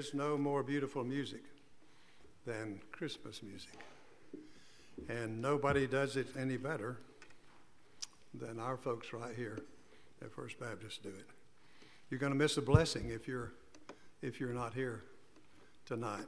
is no more beautiful music than Christmas music. And nobody does it any better than our folks right here at First Baptist do it. You're going to miss a blessing if you're not here tonight.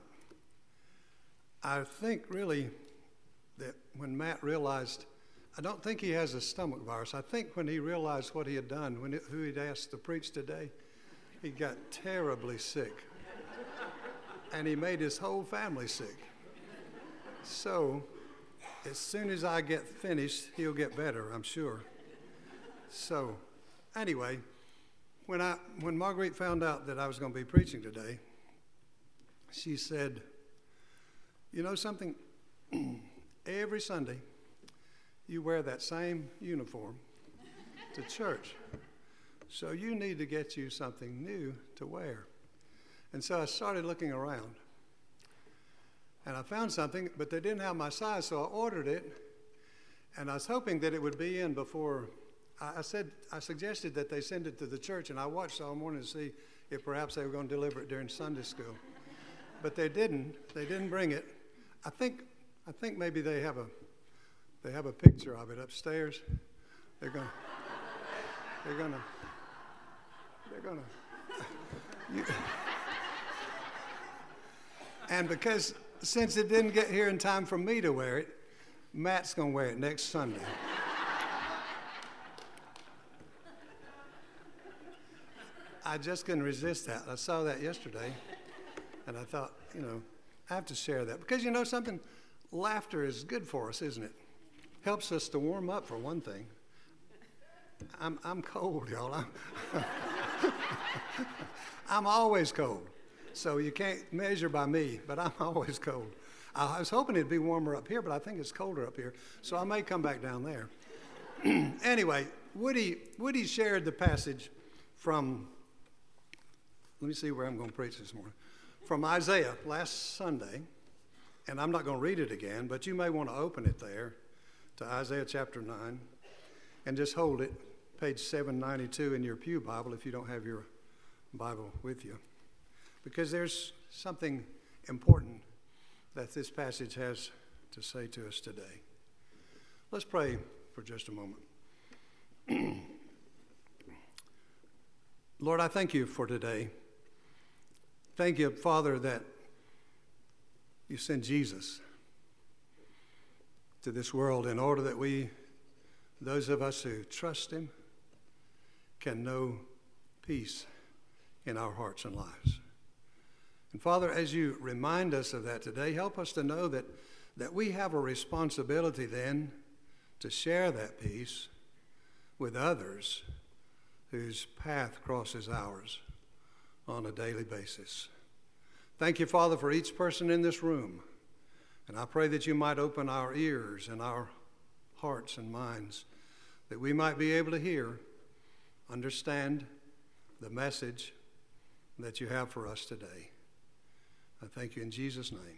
I think really that when Matt realized, I don't think he has a stomach virus. I think when he realized what he had done, who he'd asked to preach today, he got terribly sick. And he made his whole family sick. So, as soon as I get finished, he'll get better, I'm sure. So, anyway, when Marguerite found out that I was going to be preaching today, she said, "You know something? Every Sunday, you wear that same uniform to church. So you need to get you something new to wear." And so I started looking around. And I found something, but they didn't have my size, so I ordered it. And I was hoping that it would be in before. I suggested that they send it to the church, and I watched all morning to see if perhaps they were going to deliver it during Sunday school. But they didn't. They didn't bring it. I think maybe they have a picture of it upstairs. They're gonna. And because since it didn't get here in time for me to wear it, Matt's gonna wear it next Sunday. I just couldn't resist that. I saw that yesterday, and I thought, I have to share that. Because you know something? Laughter is good for us, isn't it? Helps us to warm up, for one thing. I'm cold, y'all. I'm always cold. So you can't measure by me, but I'm always cold. I was hoping it'd be warmer up here, but I think it's colder up here. So I may come back down there. Anyway, Woody shared the passage from, let me see where I'm going to preach this morning, from Isaiah last Sunday. And I'm not going to read it again, but you may want to open it there to Isaiah chapter 9 and just hold it, page 792 in your pew Bible if you don't have your Bible with you. Because there's something important that this passage has to say to us today. Let's pray for just a moment. Lord, I thank you for today. Thank you, Father, that you sent Jesus to this world in order that we, those of us who trust him, can know peace in our hearts and lives. And Father, as you remind us of that today, help us to know that we have a responsibility then to share that peace with others whose path crosses ours on a daily basis. Thank you, Father, for each person in this room. And I pray that you might open our ears and our hearts and minds, that we might be able to hear, understand the message that you have for us today. I thank you in Jesus' name.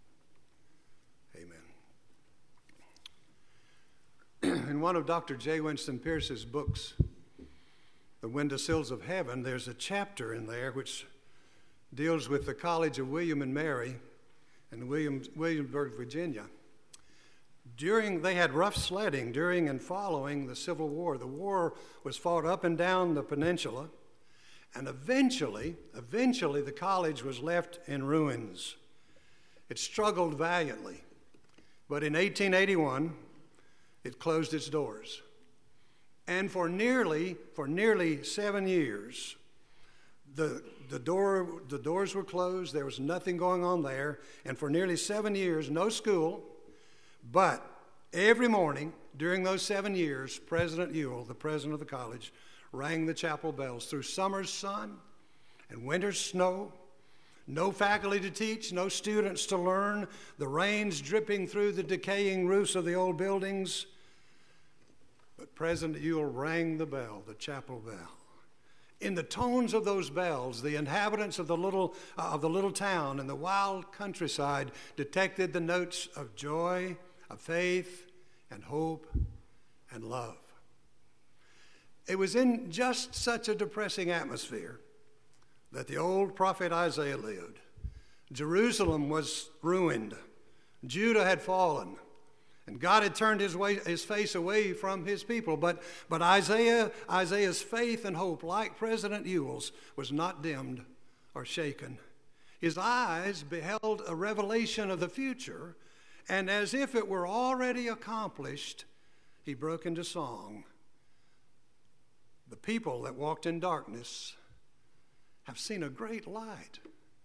Amen. In one of Dr. J. Winston Pierce's books, The Windowsills of Heaven, there's a chapter in there which deals with the College of William and Mary in Williamsburg, Virginia. They had rough sledding during and following the Civil War. The war was fought up and down the peninsula, and eventually the college was left in ruins. It struggled valiantly, but in 1881, it closed its doors. And for nearly 7 years, the doors were closed. There was nothing going on there. And for nearly 7 years, no school. But every morning during those 7 years, President Ewell, the president of the college, rang the chapel bells through summer's sun and winter's snow. No faculty to teach, no students to learn, the rains dripping through the decaying roofs of the old buildings. But President Ewell rang the bell, the chapel bell. In the tones of those bells, the inhabitants of the little town and the wild countryside detected the notes of joy, of faith, and hope, and love. It was in just such a depressing atmosphere that the old prophet Isaiah lived. Jerusalem was ruined. Judah had fallen. And God had turned his face away from his people. But Isaiah's faith and hope, like President Ewell's, was not dimmed or shaken. His eyes beheld a revelation of the future, and as if it were already accomplished, he broke into song. The people that walked in darkness have seen a great light.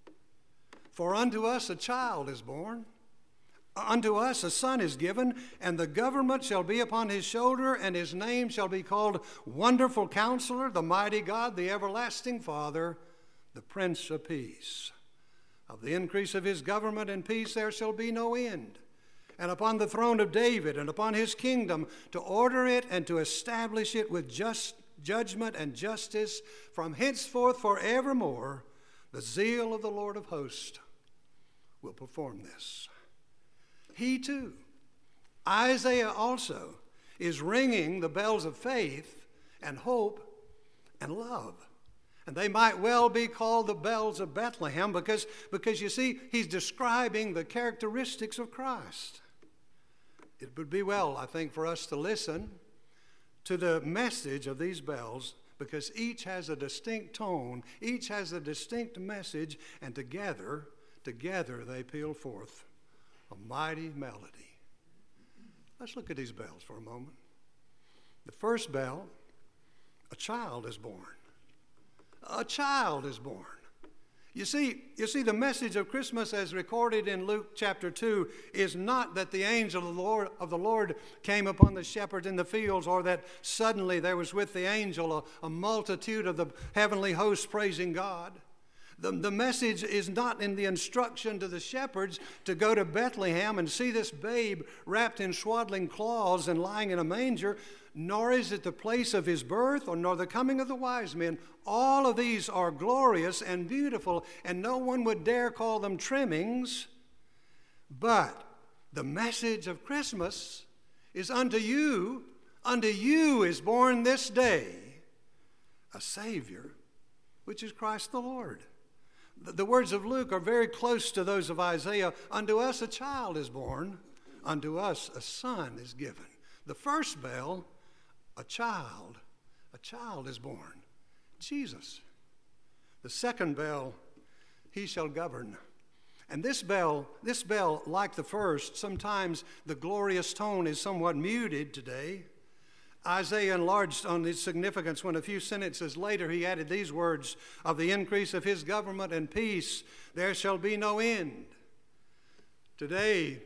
For unto us a child is born. Unto us a son is given, and the government shall be upon his shoulder, and his name shall be called Wonderful Counselor, the Mighty God, the Everlasting Father, the Prince of Peace. Of the increase of his government and peace there shall be no end. And upon the throne of David and upon his kingdom, to order it and to establish it with just judgment and justice from henceforth forevermore, the zeal of the Lord of hosts will perform this. He too, Isaiah also, is ringing the bells of faith and hope and love. And they might well be called the bells of Bethlehem because you see, he's describing the characteristics of Christ. It would be well, I think, for us to listen to the message of these bells, because each has a distinct tone, each has a distinct message, and together they peal forth a mighty melody. Let's look at these bells for a moment. The first bell, a child is born. A child is born. You see, the message of Christmas as recorded in Luke chapter 2 is not that the angel of the Lord came upon the shepherds in the fields, or that suddenly there was with the angel a multitude of the heavenly hosts praising God. The message is not in the instruction to the shepherds to go to Bethlehem and see this babe wrapped in swaddling cloths and lying in a manger, nor is it the place of his birth, nor the coming of the wise men. All of these are glorious and beautiful, and no one would dare call them trimmings. But the message of Christmas is unto you is born this day a Savior, which is Christ the Lord. The words of Luke are very close to those of Isaiah. Unto us a child is born, unto us a son is given. The first bell, a child is born, Jesus. The second bell, he shall govern. And this bell, like the first, sometimes the glorious tone is somewhat muted today. Isaiah enlarged on its significance when a few sentences later he added these words, of the increase of his government and peace there shall be no end. Today,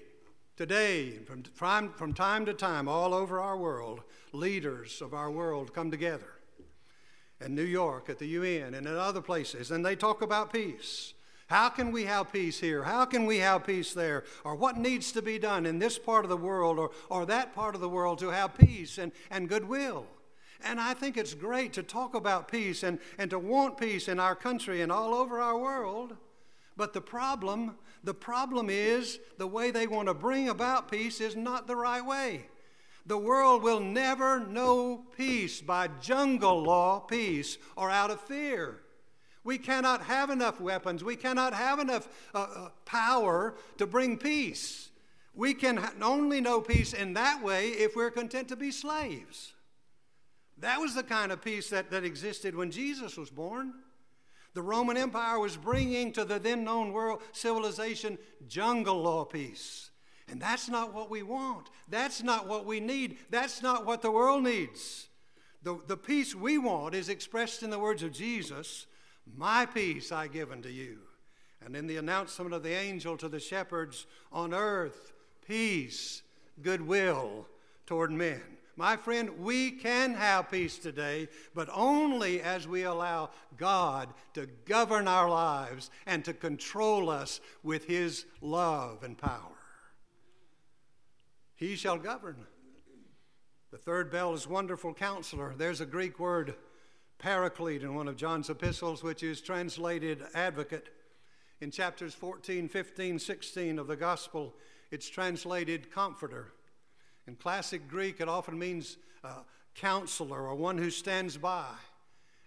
from time to time, all over our world, leaders of our world come together. In New York, at the UN, and in other places, and they talk about peace. How can we have peace here? How can we have peace there? Or what needs to be done in this part of the world or that part of the world to have peace and goodwill? And I think it's great to talk about peace and to want peace in our country and all over our world. But the problem is the way they want to bring about peace is not the right way. The world will never know peace by jungle law peace or out of fear. We cannot have enough weapons. We cannot have enough power to bring peace. We can only know peace in that way if we're content to be slaves. That was the kind of peace that existed when Jesus was born. The Roman Empire was bringing to the then known world civilization jungle law peace. And that's not what we want. That's not what we need. That's not what the world needs. The peace we want is expressed in the words of Jesus, my peace I give unto you. And in the announcement of the angel to the shepherds on earth, peace, goodwill toward men. My friend, we can have peace today, but only as we allow God to govern our lives and to control us with his love and power. He shall govern. The third bell is Wonderful Counselor. There's a Greek word, Paraclete, in one of John's epistles, which is translated Advocate. In chapters 14, 15, 16 of the Gospel, it's translated Comforter. In classic Greek, it often means counselor or one who stands by.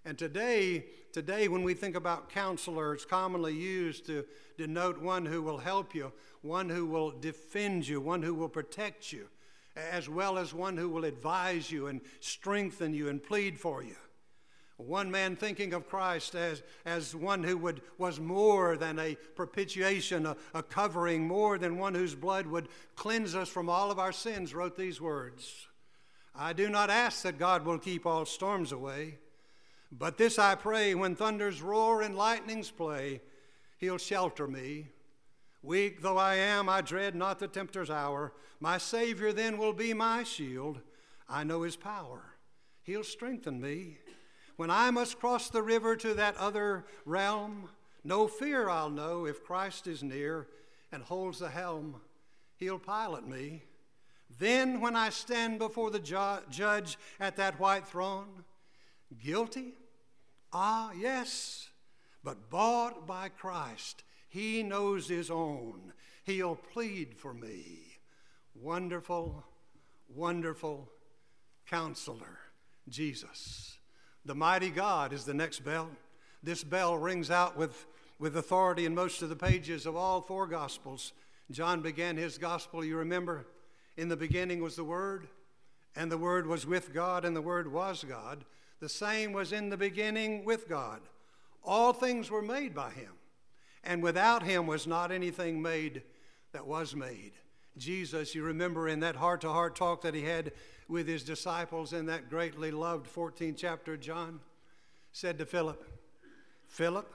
And today, when we think about counselor, it's commonly used to denote one who will help you, one who will defend you, one who will protect you, as well as one who will advise you and strengthen you and plead for you. One man thinking of Christ as one who was more than a propitiation, a covering, more than one whose blood would cleanse us from all of our sins, wrote these words: I do not ask that God will keep all storms away, but this I pray, when thunders roar and lightnings play, he'll shelter me. Weak though I am, I dread not the tempter's hour. My Savior then will be my shield. I know his power. He'll strengthen me. When I must cross the river to that other realm, no fear I'll know if Christ is near and holds the helm. He'll pilot me. Then when I stand before the judge at that white throne, guilty? Ah, yes, but bought by Christ. He knows his own. He'll plead for me. Wonderful, wonderful Counselor, Jesus. The mighty God is the next bell. This bell rings out with authority in most of the pages of all four Gospels. John began his Gospel, you remember, in the beginning was the Word, and the Word was with God, and the Word was God. The same was in the beginning with God. All things were made by him, and without him was not anything made that was made. Jesus, you remember in that heart-to-heart talk that he had with his disciples in that greatly loved 14th chapter of John, said to Philip, Philip,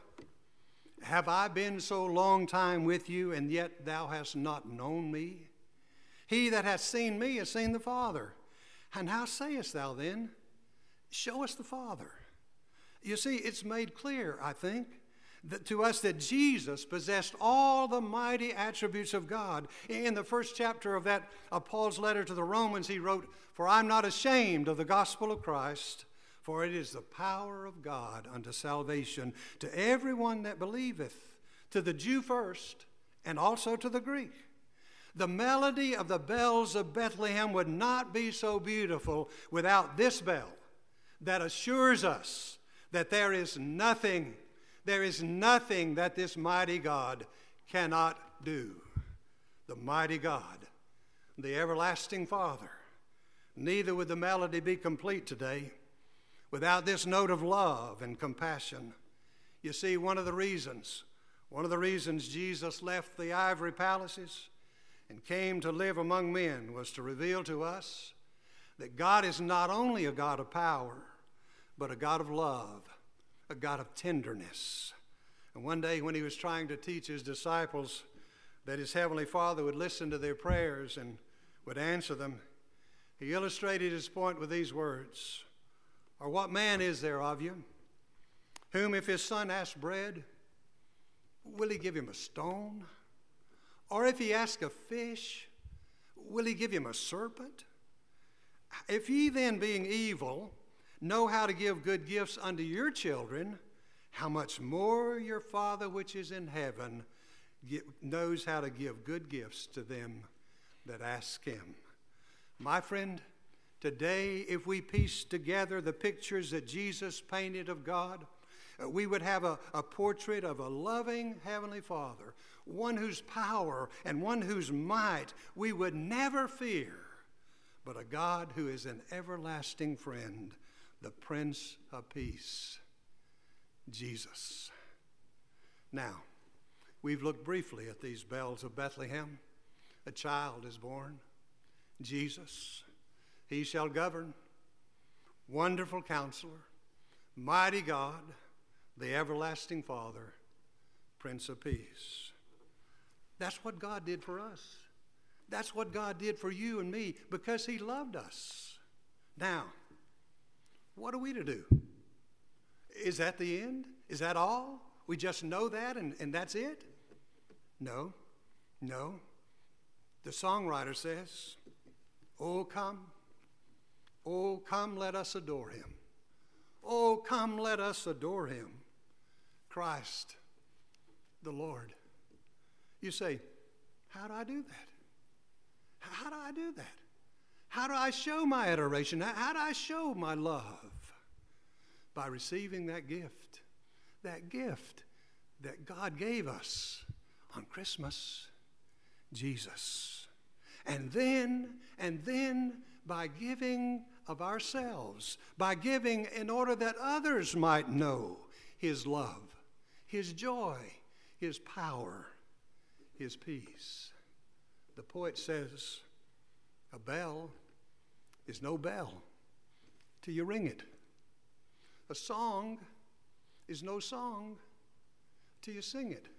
have I been so long time with you, and yet thou hast not known me? He that hath seen me has seen the Father. And how sayest thou then, show us the Father? You see, it's made clear, I think, that to us that Jesus possessed all the mighty attributes of God. In the first chapter of Paul's letter to the Romans, he wrote, For I'm not ashamed of the gospel of Christ, for it is the power of God unto salvation to everyone that believeth, to the Jew first, and also to the Greek. The melody of the bells of Bethlehem would not be so beautiful without this bell that assures us that there is nothing that this mighty God cannot do. The mighty God, the everlasting Father. Neither would the melody be complete today without this note of love and compassion. You see, one of the reasons Jesus left the ivory palaces and came to live among men was to reveal to us that God is not only a God of power, but a God of love, a God of tenderness. And one day when he was trying to teach his disciples that his heavenly Father would listen to their prayers and would answer them, he illustrated his point with these words, Or what man is there of you, whom if his son asks bread, will he give him a stone? Or if he asks a fish, will he give him a serpent? If ye then, being evil, know how to give good gifts unto your children, how much more your Father which is in heaven knows how to give good gifts to them that ask him. My friend, today, if we piece together the pictures that Jesus painted of God, we would have a portrait of a loving Heavenly Father, one whose power and one whose might we would never fear, but a God who is an everlasting friend, the Prince of Peace, Jesus. Now, we've looked briefly at these bells of Bethlehem. A child is born, Jesus. He shall govern, Wonderful Counselor, Mighty God, the Everlasting Father, Prince of Peace. That's what God did for us. That's what God did for you and me because he loved us. Now, what are we to do? Is that the end? Is that all? We just know that and that's it? No. The songwriter says, Oh, come, let us adore him. Oh, come, let us adore him. Christ, the Lord. You say, how do I do that? How do I do that? How do I show my adoration? How do I show my love? by receiving that gift that God gave us on Christmas, Jesus. And then by giving of ourselves, by giving in order that others might know his love, his joy, his power, his peace. The poet says, a bell is no bell till you ring it. A song is no song till you sing it.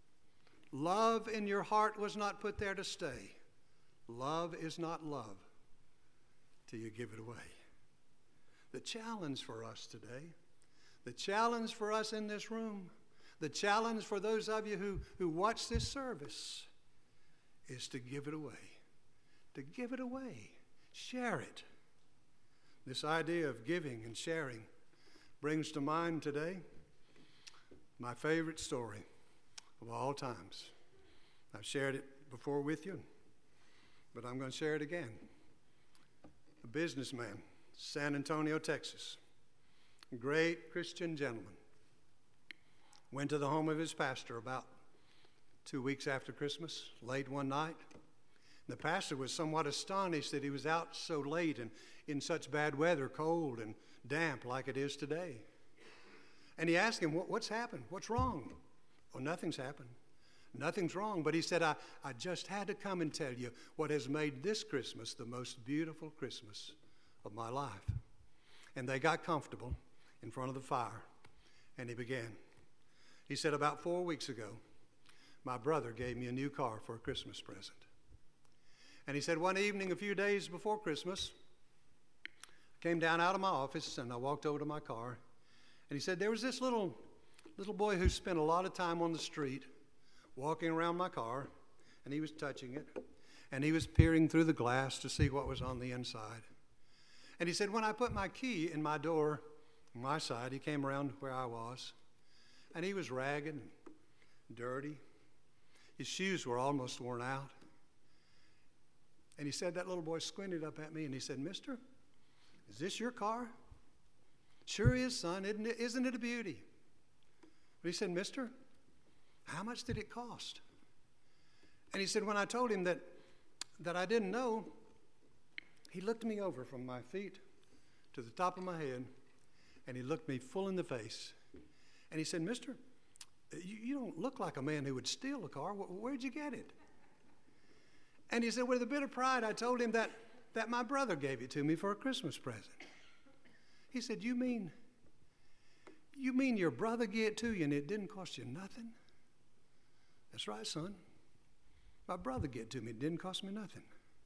Love in your heart was not put there to stay. Love is not love till you give it away. The challenge for us today, the challenge for us in this room, the challenge for those of you who watch this service is to give it away. To give it away. Share it. This idea of giving and sharing brings to mind today my favorite story of all times. I've shared it before with you, but I'm going to share it again. A businessman, San Antonio, Texas, a great Christian gentleman, went to the home of his pastor about 2 weeks after Christmas, late one night. The pastor was somewhat astonished that he was out so late and in such bad weather, cold and damp like it is today. And he asked him, what's happened? What's wrong? Oh, nothing's happened. Nothing's wrong. But he said, I just had to come and tell you what has made this Christmas the most beautiful Christmas of my life. And they got comfortable in front of the fire, and he began. He said, about 4 weeks ago, my brother gave me a new car for a Christmas present. And he said, one evening, a few days before Christmas, I came down out of my office, and I walked over to my car. And he said, there was this little boy who spent a lot of time on the street walking around my car, and he was touching it, and he was peering through the glass to see what was on the inside. And he said, when I put my key in my door, on my side, he came around where I was, and he was ragged and dirty. His shoes were almost worn out. And he said, that little boy squinted up at me, and he said, mister, is this your car? Sure is, son. Isn't it a beauty? But he said, mister, how much did it cost? And he said, when I told him that I didn't know, he looked me over from my feet to the top of my head, and he looked me full in the face. And he said, mister, you don't look like a man who would steal a car. Where'd you get it? And he said, with a bit of pride, I told him that my brother gave it to me for a Christmas present. He said, you mean your brother gave it to you and it didn't cost you nothing? That's right, son. My brother gave it to me. It didn't cost me nothing.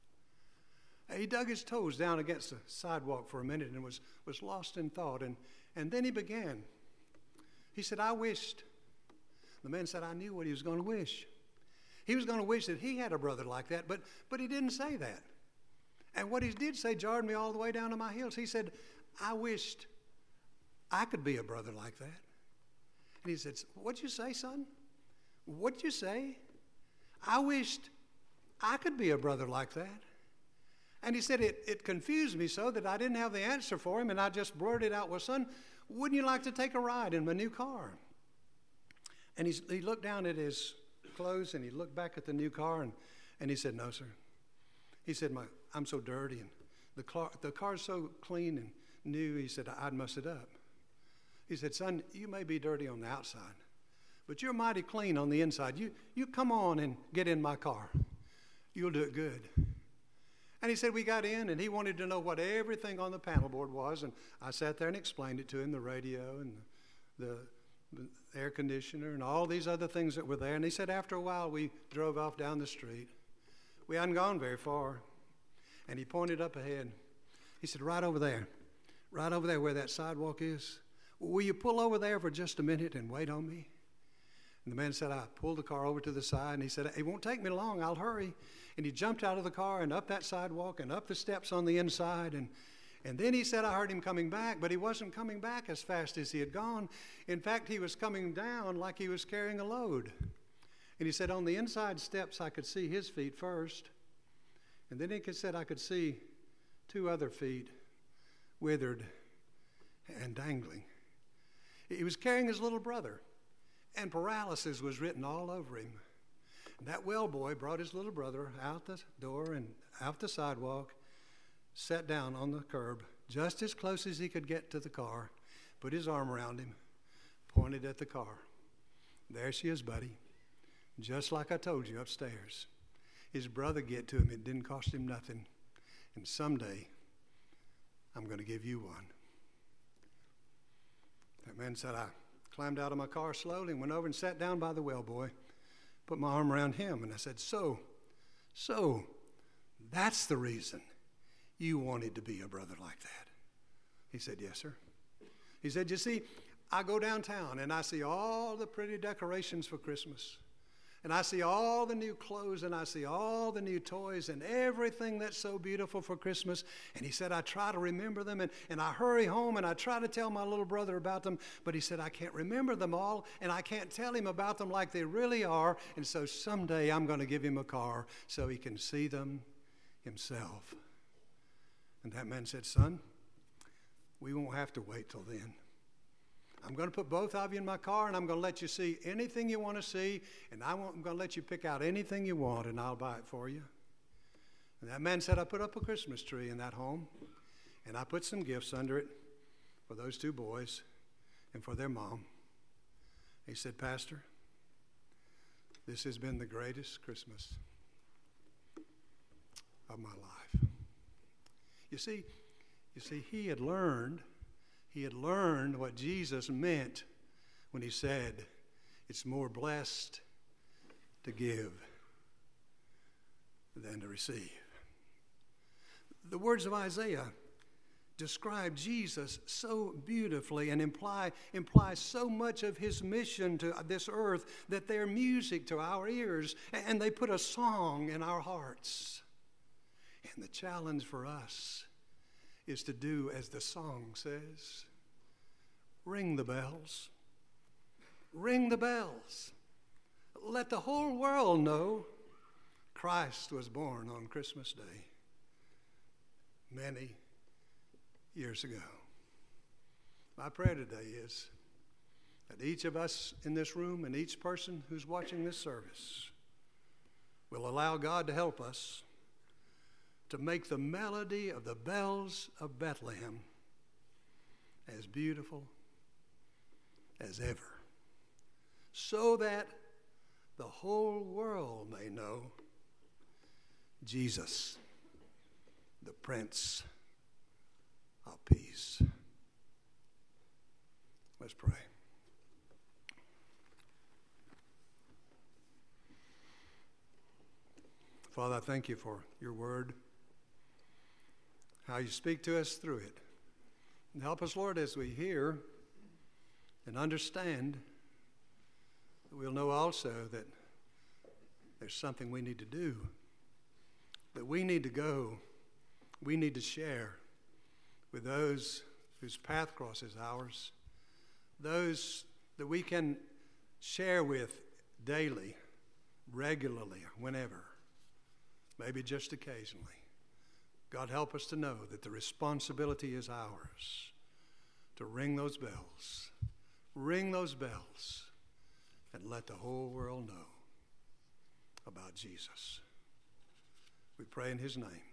He dug his toes down against the sidewalk for a minute and was lost in thought. And then he began. He said, I wished. The man said, I knew what he was going to wish. He was going to wish that he had a brother like that, but he didn't say that. And what he did say jarred me all the way down to my heels. He said, I wished I could be a brother like that. And he said, what'd you say, son? What'd you say? I wished I could be a brother like that. And he said, it confused me so that I didn't have the answer for him, and I just blurted out, well, son, wouldn't you like to take a ride in my new car? And he looked down at his clothes, and he looked back at the new car, and he said, no, sir. He said, I'm so dirty, and the car's so clean and new. He said, I'd muss it up. He said, son, you may be dirty on the outside, but you're mighty clean on the inside. You come on and get in my car. You'll do it good. And he said, we got in, and he wanted to know what everything on the panel board was, and I sat there and explained it to him, the radio and the air conditioner and all these other things that were there. And he said, after a while, we drove off down the street. We hadn't gone very far, and he pointed up ahead. He said, right over there where that sidewalk is, will you pull over there for just a minute and wait on me? And the man said, I pulled the car over to the side, and he said, it won't take me long, I'll hurry. And he jumped out of the car and up that sidewalk and up the steps on the inside. And then he said, I heard him coming back, but he wasn't coming back as fast as he had gone. In fact, he was coming down like he was carrying a load. And he said, on the inside steps, I could see his feet first. And then he said, I could see two other feet withered and dangling. He was carrying his little brother, and paralysis was written all over him. And that well boy brought his little brother out the door and out the sidewalk, sat down on the curb, just as close as he could get to the car, put his arm around him, pointed at the car. There she is, buddy, just like I told you upstairs. His brother get to him. It didn't cost him nothing. And someday, I'm going to give you one. That man said, I climbed out of my car slowly and went over and sat down by the well boy, put my arm around him, and I said, so, that's the reason you wanted to be a brother like that. He said, yes, sir. He said, you see, I go downtown and I see all the pretty decorations for Christmas. And I see all the new clothes and I see all the new toys and everything that's so beautiful for Christmas. And he said, I try to remember them and I hurry home and I try to tell my little brother about them. But he said, I can't remember them all and I can't tell him about them like they really are. And so someday I'm going to give him a car so he can see them himself. And that man said, son, we won't have to wait till then. I'm going to put both of you in my car, and I'm going to let you see anything you want to see, and I'm going to let you pick out anything you want, and I'll buy it for you. And that man said, I put up a Christmas tree in that home, and I put some gifts under it for those two boys and for their mom. He said, Pastor, this has been the greatest Christmas of my life. You see, he had learned what Jesus meant when he said, it's more blessed to give than to receive. The words of Isaiah describe Jesus so beautifully and imply so much of his mission to this earth that they're music to our ears and they put a song in our hearts. And the challenge for us is to do as the song says. Ring the bells. Ring the bells. Let the whole world know Christ was born on Christmas Day many years ago. My prayer today is that each of us in this room and each person who's watching this service will allow God to help us to make the melody of the bells of Bethlehem as beautiful as ever, so that the whole world may know Jesus, the Prince of Peace. Let's pray. Father, I thank you for your word, how you speak to us through it. And help us, Lord, as we hear and understand, that we'll know also that there's something we need to do, that we need to go, we need to share with those whose path crosses ours, those that we can share with daily, regularly, whenever, maybe just occasionally. God, help us to know that the responsibility is ours to ring those bells, and let the whole world know about Jesus. We pray in his name.